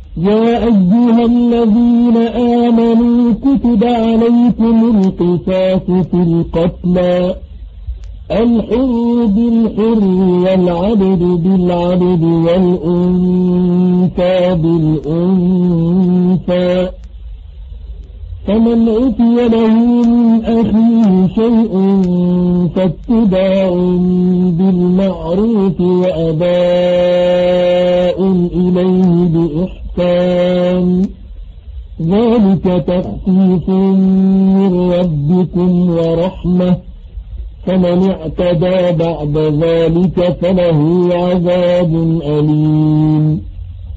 يا أيها الذين آمنوا كتب عليكم القصاص في القتلى الحر بالحر والعبد بالعبد والأنثى بالأنثى فمن عفي له من أخيه شيء فاتباع بالمعروف وأداء إليه بإحسان ذلك تخفيف من ربكم ورحمة فمن اعتدى بعد ذلك فله عذاب أليم